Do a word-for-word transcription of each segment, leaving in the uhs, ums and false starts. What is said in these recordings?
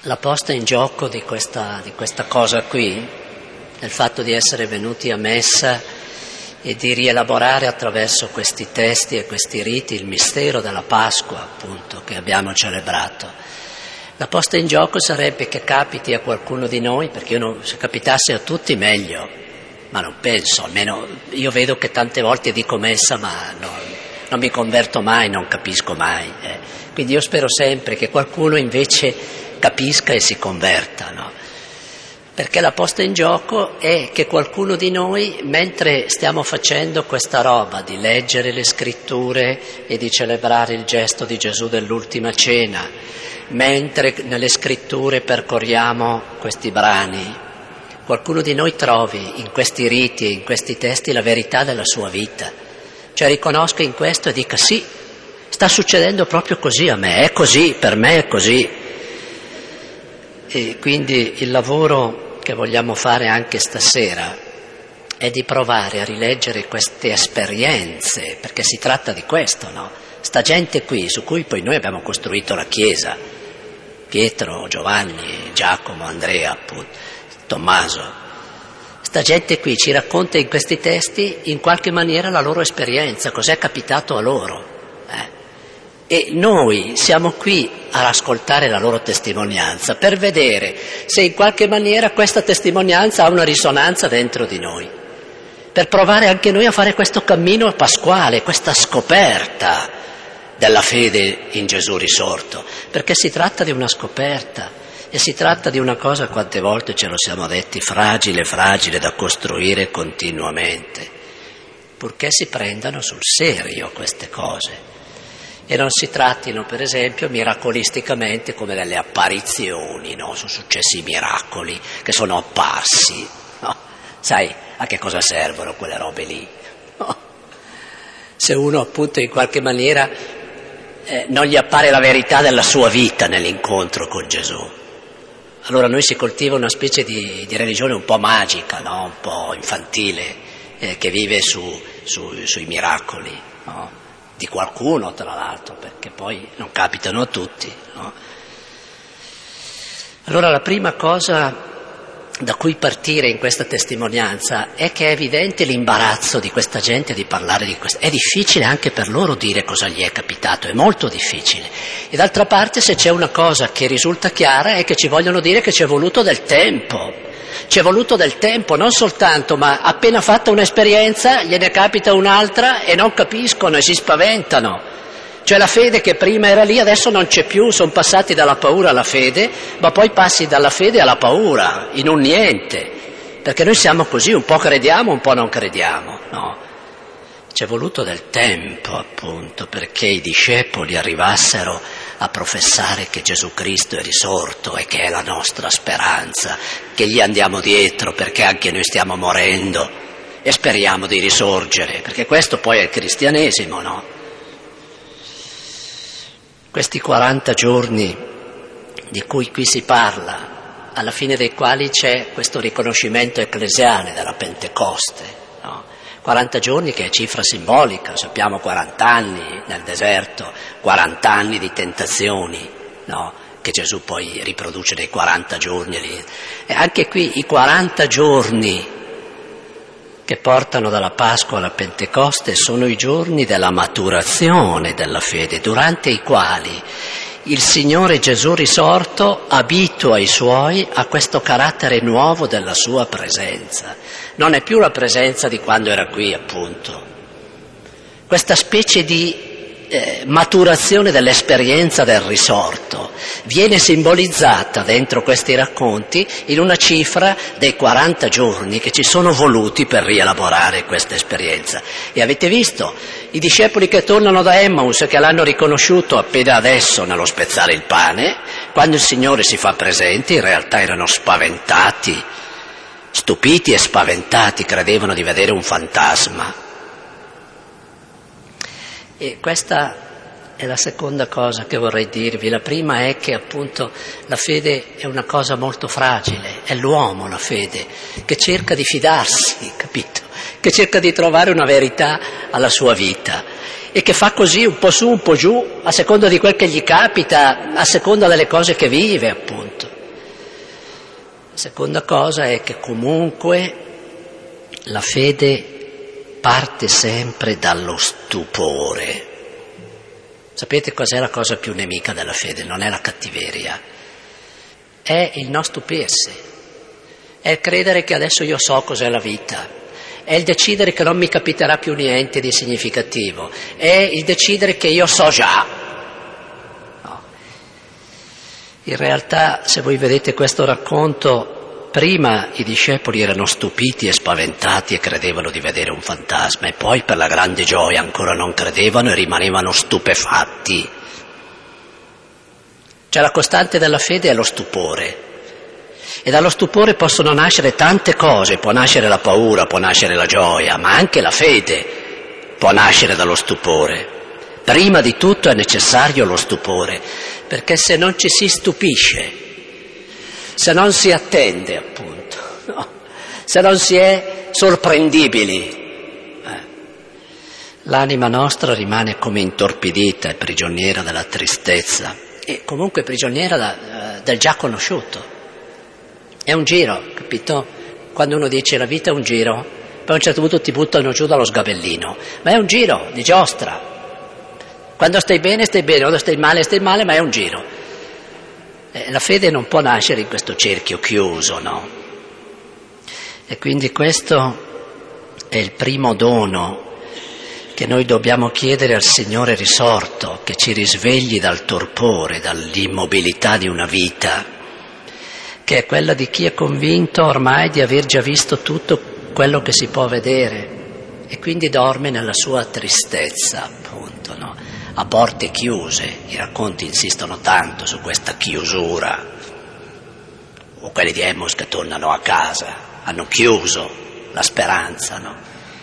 la posta in gioco di questa, di questa cosa qui, del fatto di essere venuti a messa e di rielaborare attraverso questi testi e questi riti il mistero della Pasqua, appunto, che abbiamo celebrato. La posta in gioco sarebbe che capiti a qualcuno di noi, perché io non, se capitasse a tutti meglio, ma non penso, almeno io vedo che tante volte dico messa ma non, non mi converto mai, non capisco mai. Eh. Quindi io spero sempre che qualcuno invece capisca e si converta, no? Perché la posta in gioco è che qualcuno di noi, mentre stiamo facendo questa roba di leggere le scritture e di celebrare il gesto di Gesù dell'ultima cena, mentre nelle scritture percorriamo questi brani, qualcuno di noi trovi in questi riti e in questi testi la verità della sua vita, cioè riconosca in questo e dica sì, sta succedendo proprio così a me, è così, per me è così. E quindi il lavoro che vogliamo fare anche stasera è di provare a rileggere queste esperienze, perché si tratta di questo, no? Sta gente qui su cui poi noi abbiamo costruito la Chiesa, Pietro, Giovanni, Giacomo, Andrea, appunto, Tommaso. Sta gente qui ci racconta in questi testi in qualche maniera la loro esperienza, cos'è capitato a loro. Eh? E noi siamo qui ad ascoltare la loro testimonianza per vedere se in qualche maniera questa testimonianza ha una risonanza dentro di noi, per provare anche noi a fare questo cammino pasquale, questa scoperta della fede in Gesù risorto, perché si tratta di una scoperta e si tratta di una cosa, quante volte ce lo siamo detti, fragile, fragile da costruire continuamente, purché si prendano sul serio queste cose. E non si trattino, per esempio, miracolisticamente come delle apparizioni, no? Sono successi i miracoli che sono apparsi, no? Sai a che cosa servono quelle robe lì? No? Se uno appunto in qualche maniera eh, non gli appare la verità della sua vita nell'incontro con Gesù, allora noi si coltiva una specie di, di religione un po' magica, no? Un po' infantile, eh, che vive su, su, sui miracoli, no? Di qualcuno tra l'altro, perché poi non capitano a tutti, no? Allora la prima cosa da cui partire in questa testimonianza è che è evidente l'imbarazzo di questa gente di parlare di questo. È difficile anche per loro dire cosa gli è capitato, è molto difficile. E d'altra parte, se c'è una cosa che risulta chiara è che ci vogliono dire che ci è voluto del tempo. Ci è voluto del tempo, non soltanto, ma appena fatta un'esperienza gliene capita un'altra e non capiscono e si spaventano. Cioè la fede che prima era lì adesso non c'è più, sono passati dalla paura alla fede, ma poi passi dalla fede alla paura, in un niente. Perché noi siamo così, un po' crediamo, un po' non crediamo, no? Ci è voluto del tempo, appunto, perché i discepoli arrivassero a professare che Gesù Cristo è risorto e che è la nostra speranza, che gli andiamo dietro perché anche noi stiamo morendo e speriamo di risorgere, perché questo poi è il cristianesimo, no? Questi quaranta giorni di cui qui si parla, alla fine dei quali c'è questo riconoscimento ecclesiale della Pentecoste, no? quaranta giorni che è cifra simbolica, sappiamo quaranta anni nel deserto, quaranta anni di tentazioni, no? Che Gesù poi riproduce nei quaranta giorni lì. E anche qui i quaranta giorni che portano dalla Pasqua alla Pentecoste sono i giorni della maturazione della fede, durante i quali il Signore Gesù risorto abitua i Suoi a questo carattere nuovo della Sua presenza. Non è più la presenza di quando era qui, appunto. Questa specie di eh, maturazione dell'esperienza del risorto viene simbolizzata dentro questi racconti in una cifra dei quaranta giorni che ci sono voluti per rielaborare questa esperienza. E avete visto i discepoli che tornano da Emmaus, che l'hanno riconosciuto appena adesso nello spezzare il pane, quando il Signore si fa presente in realtà erano spaventati, stupiti e spaventati, credevano di vedere un fantasma. E questa è la seconda cosa che vorrei dirvi. La prima è che appunto la fede è una cosa molto fragile, è l'uomo la fede, che cerca di fidarsi, capito? Che cerca di trovare una verità alla sua vita e che fa così un po' su, un po' giù, a seconda di quel che gli capita, a seconda delle cose che vive, appunto. La seconda cosa è che comunque la fede parte sempre dallo stupore. Sapete cos'è la cosa più nemica della fede? Non è la cattiveria, è il non stupirsi, è il credere che adesso io so cos'è la vita, è il decidere che non mi capiterà più niente di significativo, è il decidere che io so già. No. In realtà, se voi vedete questo racconto, prima i discepoli erano stupiti e spaventati e credevano di vedere un fantasma, e poi per la grande gioia ancora non credevano e rimanevano stupefatti. Cioè la costante della fede è lo stupore, e dallo stupore possono nascere tante cose, può nascere la paura, può nascere la gioia, ma anche la fede può nascere dallo stupore. Prima di tutto è necessario lo stupore, perché se non ci si stupisce, se non si attende, appunto, no? Se non si è sorprendibili, eh, l'anima nostra rimane come intorpidita e prigioniera della tristezza e comunque prigioniera da, uh, del già conosciuto. È un giro, capito? Quando uno dice la vita è un giro, poi a un certo punto ti buttano giù dallo sgabellino, ma è un giro di giostra. Quando stai bene stai bene, quando stai male stai male, ma è un giro. La fede non può nascere in questo cerchio chiuso, no? E quindi questo è il primo dono che noi dobbiamo chiedere al Signore risorto, che ci risvegli dal torpore, dall'immobilità di una vita, che è quella di chi è convinto ormai di aver già visto tutto quello che si può vedere e quindi dorme nella sua tristezza, appunto, no? A porte chiuse. I racconti insistono tanto su questa chiusura, o quelli di Emos che tornano a casa, hanno chiuso la speranza, no?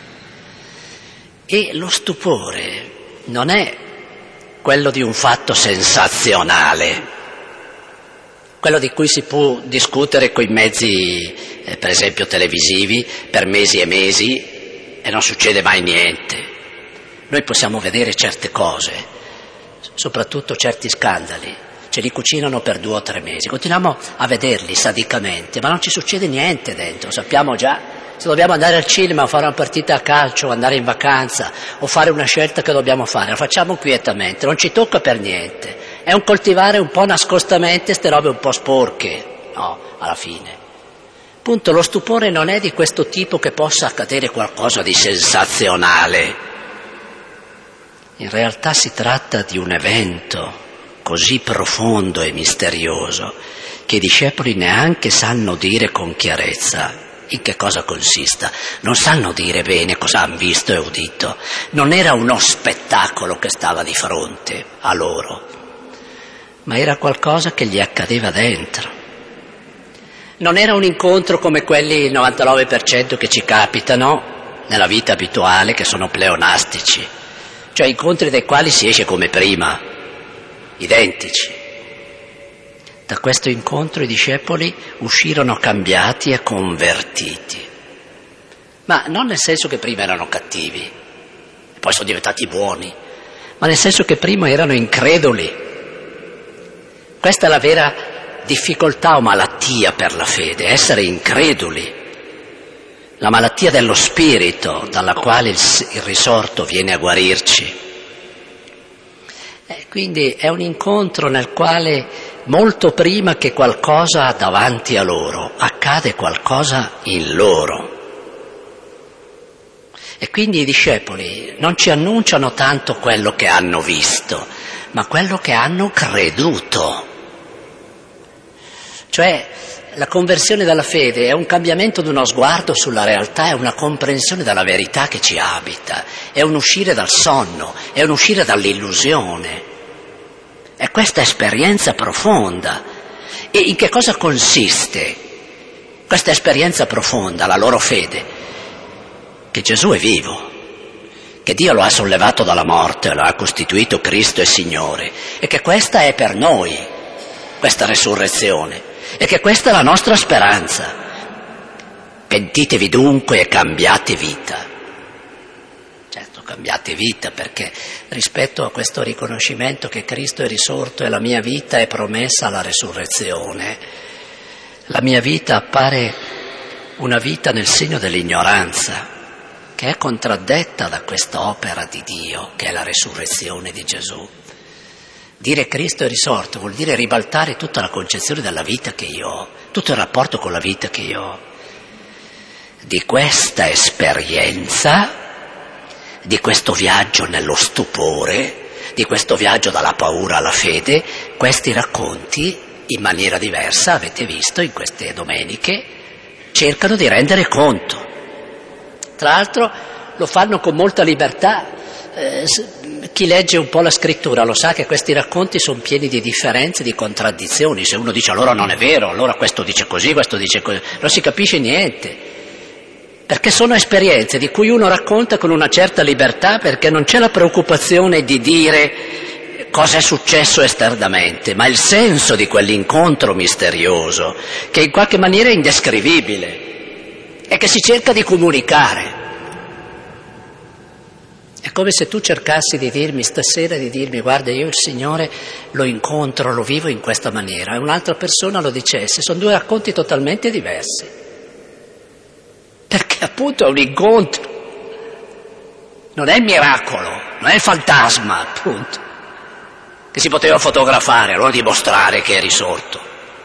E lo stupore non è quello di un fatto sensazionale, quello di cui si può discutere coi mezzi, eh, per esempio televisivi, per mesi e mesi e non succede mai niente. Noi possiamo vedere certe cose, soprattutto certi scandali, ce li cucinano per due o tre mesi, continuiamo a vederli sadicamente, ma non ci succede niente dentro, sappiamo già se dobbiamo andare al cinema o fare una partita a calcio, o andare in vacanza o fare una scelta che dobbiamo fare, la facciamo quietamente, non ci tocca per niente, è un coltivare un po' nascostamente ste robe un po' sporche, no, alla fine. Appunto, lo stupore non è di questo tipo che possa accadere qualcosa di sensazionale. In realtà si tratta di un evento così profondo e misterioso che i discepoli neanche sanno dire con chiarezza in che cosa consista, non sanno dire bene cosa hanno visto e udito, non era uno spettacolo che stava di fronte a loro, ma era qualcosa che gli accadeva dentro. Non era un incontro come quelli, il novantanove per cento che ci capitano nella vita abituale, che sono pleonastici, cioè incontri dai quali si esce come prima, identici. Da questo incontro i discepoli uscirono cambiati e convertiti, ma non nel senso che prima erano cattivi e poi sono diventati buoni, ma nel senso che prima erano increduli. Questa è la vera difficoltà o malattia per la fede, essere increduli. La malattia dello spirito dalla quale il, il risorto viene a guarirci. E quindi è un incontro nel quale molto prima che qualcosa davanti a loro accade qualcosa in loro. E quindi i discepoli non ci annunciano tanto quello che hanno visto, ma quello che hanno creduto. Cioè la conversione dalla fede è un cambiamento di uno sguardo sulla realtà, è una comprensione della verità che ci abita, è un uscire dal sonno, è un uscire dall'illusione. È questa esperienza profonda. E in che cosa consiste questa esperienza profonda, la loro fede? Che Gesù è vivo, che Dio lo ha sollevato dalla morte, lo ha costituito Cristo e Signore, e che questa è per noi, questa resurrezione, e che questa è la nostra speranza. Pentitevi dunque e cambiate vita. Certo, cambiate vita, perché rispetto a questo riconoscimento che Cristo è risorto e la mia vita è promessa alla resurrezione, La mia vita appare una vita nel segno dell'ignoranza, che è contraddetta da questa opera di Dio, che è la resurrezione di Gesù. Dire Cristo è risorto vuol dire ribaltare tutta la concezione della vita che io ho, tutto il rapporto con la vita che io ho. Di questa esperienza, di questo viaggio nello stupore, di questo viaggio dalla paura alla fede, questi racconti, in maniera diversa, avete visto in queste domeniche, cercano di rendere conto. Tra l'altro lo fanno con molta libertà. Eh, chi legge un po' la scrittura lo sa che questi racconti sono pieni di differenze, di contraddizioni. Se uno dice allora non è vero, allora questo dice così, questo dice così, non si capisce niente. Perché sono esperienze di cui uno racconta con una certa libertà, perché non c'è la preoccupazione di dire cosa è successo esternamente, ma il senso di quell'incontro misterioso, che in qualche maniera è indescrivibile e che si cerca di comunicare. È come se tu cercassi di dirmi stasera, di dirmi guarda io il Signore lo incontro, lo vivo in questa maniera, e un'altra persona lo dicesse. Sono due racconti totalmente diversi, perché appunto è un incontro, non è il miracolo, non è il fantasma appunto, che si poteva fotografare, allora dimostrare che è risorto.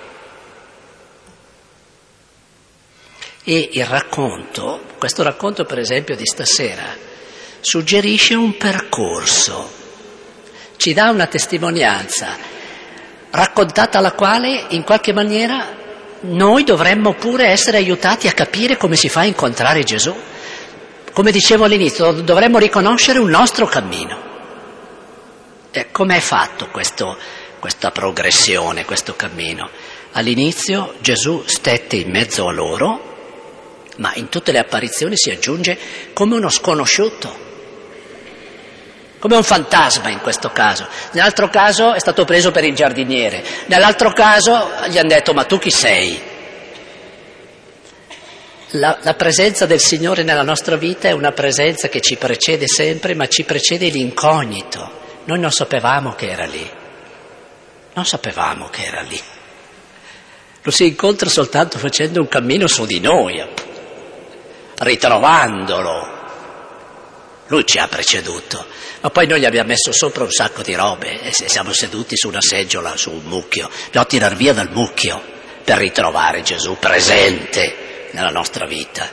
E il racconto, questo racconto per esempio di stasera, suggerisce un percorso, ci dà una testimonianza, raccontata alla quale in qualche maniera noi dovremmo pure essere aiutati a capire come si fa a incontrare Gesù. Come dicevo all'inizio, dovremmo riconoscere un nostro cammino. E com'è fatto questo, questa progressione, questo cammino? All'inizio Gesù stette in mezzo a loro, ma in tutte le apparizioni si aggiunge come uno sconosciuto, come un fantasma in questo caso. Nell'altro caso è stato preso per il giardiniere, nell'altro caso gli hanno detto ma tu chi sei? La, la presenza del Signore nella nostra vita è una presenza che ci precede sempre, ma ci precede l'incognito. Noi non sapevamo che era lì, non sapevamo che era lì. Lo si incontra soltanto facendo un cammino su di noi, ritrovandolo. Lui ci ha preceduto, ma poi noi gli abbiamo messo sopra un sacco di robe e siamo seduti su una seggiola, su un mucchio. Dobbiamo tirar via dal mucchio per ritrovare Gesù presente nella nostra vita.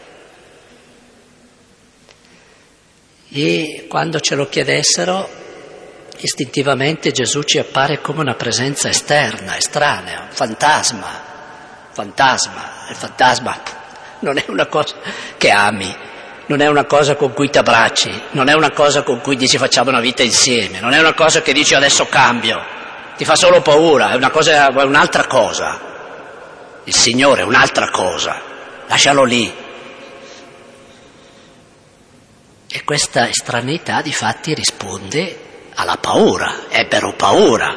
E quando ce lo chiedessero, istintivamente Gesù ci appare come una presenza esterna, estranea, un fantasma. Fantasma, il fantasma non è una cosa che ami. Non è una cosa con cui ti abbracci, non è una cosa con cui dici facciamo una vita insieme, non è una cosa che dici adesso cambio, ti fa solo paura, è una cosa, è un'altra cosa. Il Signore è un'altra cosa, lascialo lì. E questa estraneità di fatti risponde alla paura, ebbero paura.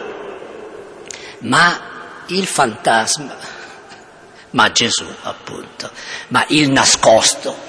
Ma il fantasma, ma Gesù appunto, ma il nascosto,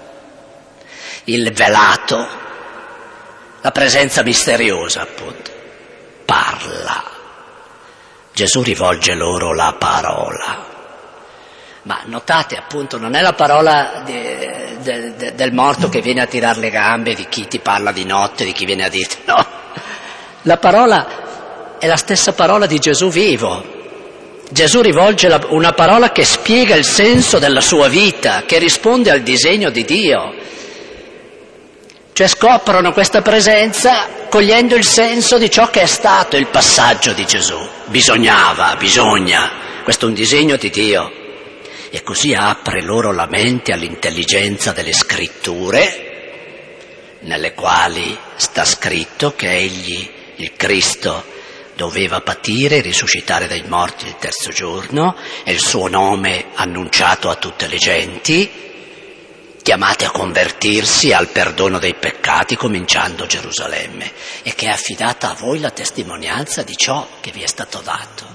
il velato, la presenza misteriosa appunto, parla. Gesù rivolge loro la parola. Ma notate appunto, non è la parola di, de, de, del morto che viene a tirare le gambe, di chi ti parla di notte, di chi viene a dirti, no. La parola è la stessa parola di Gesù vivo. Gesù rivolge la, una parola che spiega il senso della sua vita, che risponde al disegno di Dio. Cioè scoprono questa presenza cogliendo il senso di ciò che è stato il passaggio di Gesù. Bisognava, bisogna, questo è un disegno di Dio. E così apre loro la mente all'intelligenza delle scritture, nelle quali sta scritto che egli, il Cristo, doveva patire e risuscitare dai morti il terzo giorno, e il suo nome annunciato a tutte le genti, chiamate a convertirsi al perdono dei peccati, cominciando Gerusalemme, e che è affidata a voi la testimonianza di ciò che vi è stato dato.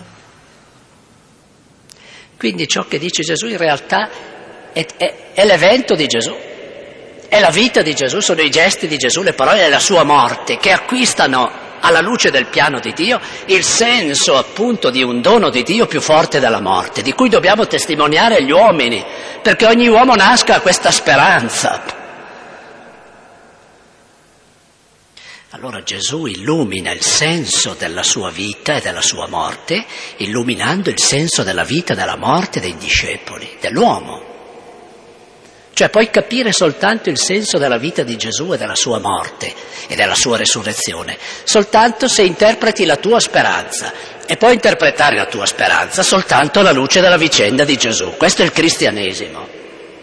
Quindi ciò che dice Gesù in realtà è, è, è l'evento di Gesù, è la vita di Gesù, sono i gesti di Gesù, le parole della sua morte che acquistano alla luce del piano di Dio, il senso appunto di un dono di Dio più forte della morte, di cui dobbiamo testimoniare agli uomini, perché ogni uomo nasca a questa speranza. Allora Gesù illumina il senso della sua vita e della sua morte, illuminando il senso della vita e della morte dei discepoli, dell'uomo. Cioè puoi capire soltanto il senso della vita di Gesù e della sua morte e della sua resurrezione, soltanto se interpreti la tua speranza, e puoi interpretare la tua speranza soltanto alla luce della vicenda di Gesù. Questo è il cristianesimo.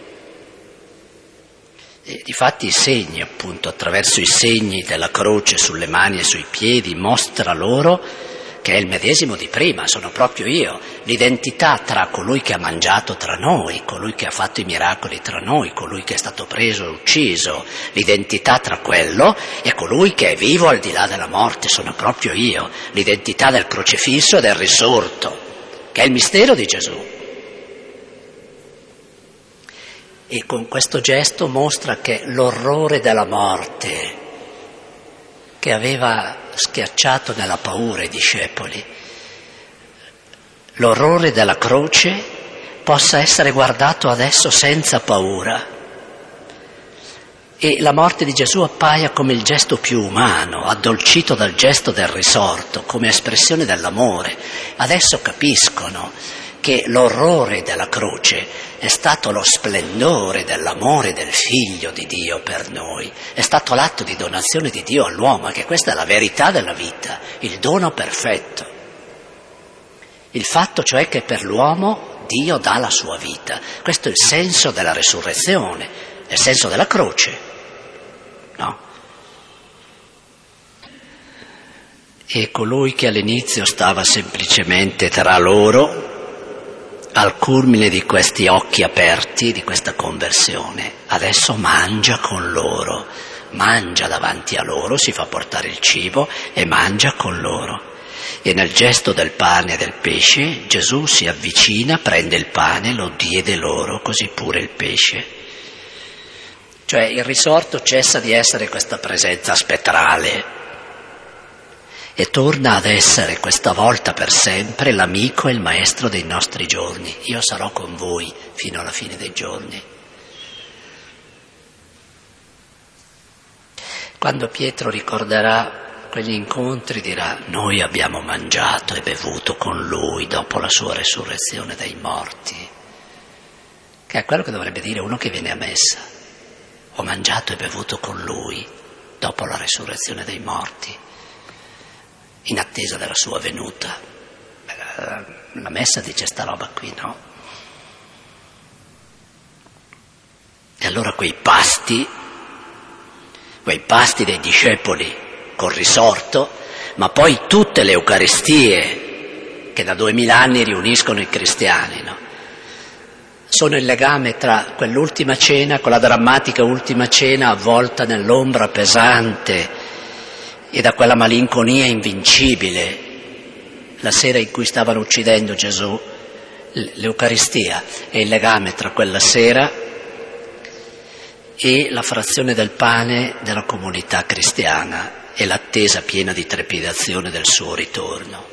E difatti i segni, appunto, attraverso i segni della croce sulle mani e sui piedi, mostra loro che è il medesimo di prima, sono proprio io, l'identità tra colui che ha mangiato tra noi, colui che ha fatto i miracoli tra noi, colui che è stato preso e ucciso, l'identità tra quello e colui che è vivo al di là della morte, sono proprio io, l'identità del crocifisso e del risorto, che è il mistero di Gesù. E con questo gesto mostra che l'orrore della morte, che aveva schiacciato nella paura i discepoli, l'orrore della croce possa essere guardato adesso senza paura, e la morte di Gesù appaia come il gesto più umano, addolcito dal gesto del risorto, come espressione dell'amore. Adesso capiscono che l'orrore della croce è stato lo splendore dell'amore del Figlio di Dio per noi, è stato l'atto di donazione di Dio all'uomo, e che questa è la verità della vita, il dono perfetto. Il fatto cioè che per l'uomo Dio dà la sua vita. Questo è il senso della resurrezione, è il senso della croce, no? E colui che all'inizio stava semplicemente tra loro, al culmine di questi occhi aperti, di questa conversione, adesso mangia con loro, mangia davanti a loro, si fa portare il cibo e mangia con loro. E nel gesto del pane e del pesce Gesù si avvicina, prende il pane, lo diede loro, così pure il pesce. Cioè il risorto cessa di essere questa presenza spettrale e torna ad essere questa volta per sempre l'amico e il maestro dei nostri giorni. Io sarò con voi fino alla fine dei giorni. Quando Pietro ricorderà quegli incontri dirà: noi abbiamo mangiato e bevuto con lui dopo la sua resurrezione dai morti, che è quello che dovrebbe dire uno che viene a messa. Ho mangiato e bevuto con lui dopo la resurrezione dei morti, in attesa della sua venuta. La messa dice sta roba qui, no? E allora quei pasti, quei pasti dei discepoli col risorto, ma poi tutte le Eucaristie che da duemila anni riuniscono i cristiani, no? Sono il legame tra quell'ultima cena, quella drammatica ultima cena avvolta nell'ombra pesante e da quella malinconia invincibile, la sera in cui stavano uccidendo Gesù. L'Eucaristia è il legame tra quella sera e la frazione del pane della comunità cristiana e l'attesa piena di trepidazione del suo ritorno.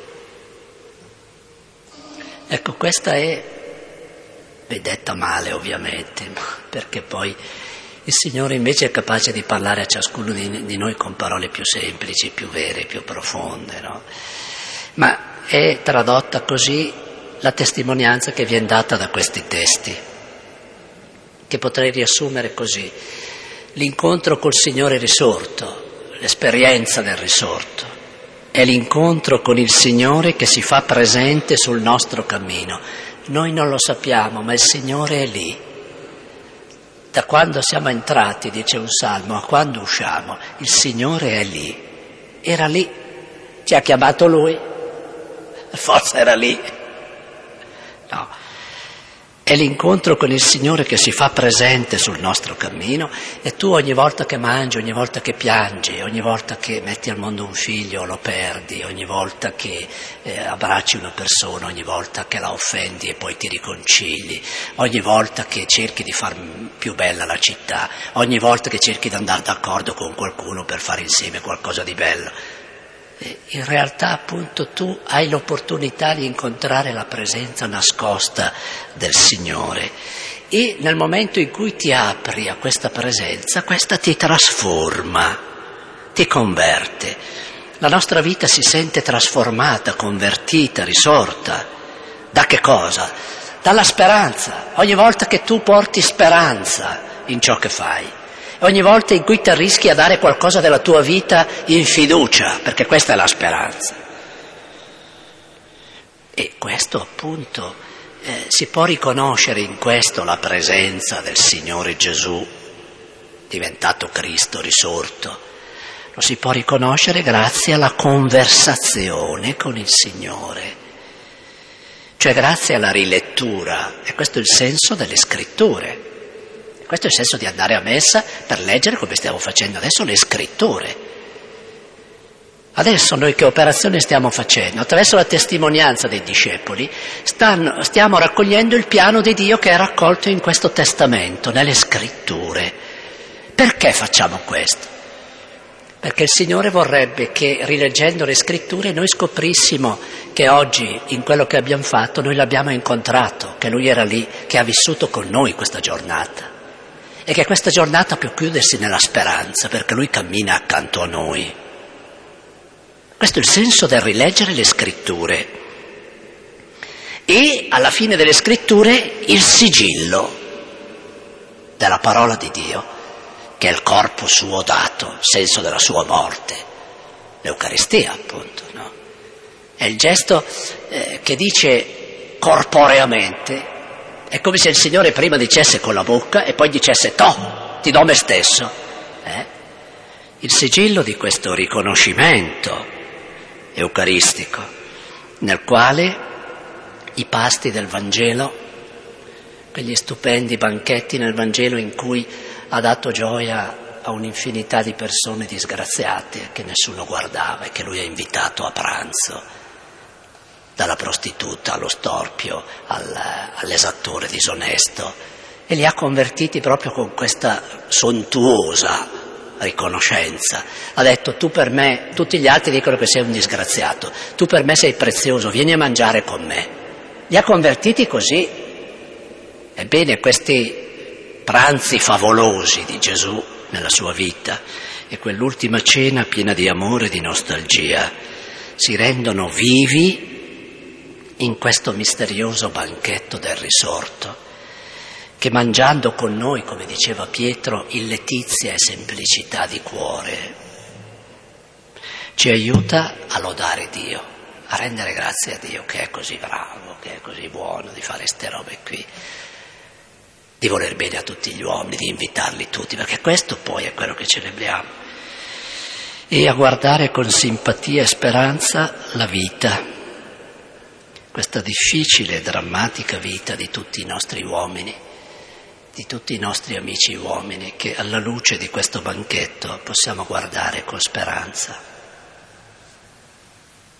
Ecco, questa è, è detta male ovviamente, perché poi il Signore invece è capace di parlare a ciascuno di, di noi con parole più semplici, più vere, più profonde, no? Ma è tradotta così la testimonianza che viene data da questi testi, che potrei riassumere così: l'incontro col Signore risorto, l'esperienza del risorto, è l'incontro con il Signore che si fa presente sul nostro cammino. Noi non lo sappiamo, ma il Signore è lì. Da quando siamo entrati, dice un salmo, a quando usciamo, il Signore è lì. Era lì, ci ha chiamato Lui, forse era lì. No, è l'incontro con il Signore che si fa presente sul nostro cammino, e tu ogni volta che mangi, ogni volta che piangi, ogni volta che metti al mondo un figlio lo perdi, ogni volta che eh, abbracci una persona, ogni volta che la offendi e poi ti riconcili, ogni volta che cerchi di far più bella la città, ogni volta che cerchi di andare d'accordo con qualcuno per fare insieme qualcosa di bello, in realtà appunto tu hai l'opportunità di incontrare la presenza nascosta del Signore e nel momento in cui ti apri a questa presenza, questa ti trasforma, ti converte. La nostra vita si sente trasformata, convertita, risorta. Da che cosa? Dalla speranza. Ogni volta che tu porti speranza in ciò che fai, ogni volta in cui ti arrischi a dare qualcosa della tua vita in fiducia, perché questa è la speranza. E questo appunto eh, si può riconoscere in questo la presenza del Signore Gesù, diventato Cristo risorto. Lo si può riconoscere grazie alla conversazione con il Signore, cioè grazie alla rilettura, e questo è il senso delle scritture. Questo è il senso di andare a messa per leggere, come stiamo facendo adesso, le scritture. Adesso noi che operazione stiamo facendo? Attraverso la testimonianza dei discepoli stanno, stiamo raccogliendo il piano di Dio che è raccolto in questo testamento, nelle scritture. Perché facciamo questo? Perché il Signore vorrebbe che rileggendo le scritture noi scoprissimo che oggi in quello che abbiamo fatto noi l'abbiamo incontrato, che Lui era lì, che ha vissuto con noi questa giornata. E che questa giornata può chiudersi nella speranza, perché Lui cammina accanto a noi. Questo è il senso del rileggere le scritture. E alla fine delle scritture il sigillo della parola di Dio, che è il corpo suo dato, il senso della sua morte, l'Eucaristia appunto, no? È il gesto eh, che dice corporeamente. È come se il Signore prima dicesse con la bocca e poi dicesse «Toh, ti do me stesso». Eh? Il sigillo di questo riconoscimento eucaristico, nel quale i pasti del Vangelo, quegli stupendi banchetti nel Vangelo in cui ha dato gioia a un'infinità di persone disgraziate che nessuno guardava e che Lui ha invitato a pranzo, dalla prostituta allo storpio, al, all'esattore disonesto, e li ha convertiti proprio con questa sontuosa riconoscenza. Ha detto: tu per me, tutti gli altri dicono che sei un disgraziato, tu per me sei prezioso, vieni a mangiare con me. Li ha convertiti così. Ebbene, questi pranzi favolosi di Gesù nella sua vita e quell'ultima cena piena di amore e di nostalgia si rendono vivi in questo misterioso banchetto del risorto, che mangiando con noi, come diceva Pietro, in letizia e semplicità di cuore, ci aiuta a lodare Dio, a rendere grazie a Dio che è così bravo, che è così buono di fare ste robe qui, di voler bene a tutti gli uomini, di invitarli tutti, perché questo poi è quello che celebriamo, e a guardare con simpatia e speranza la vita, questa difficile e drammatica vita di tutti i nostri uomini, di tutti i nostri amici uomini, che alla luce di questo banchetto possiamo guardare con speranza.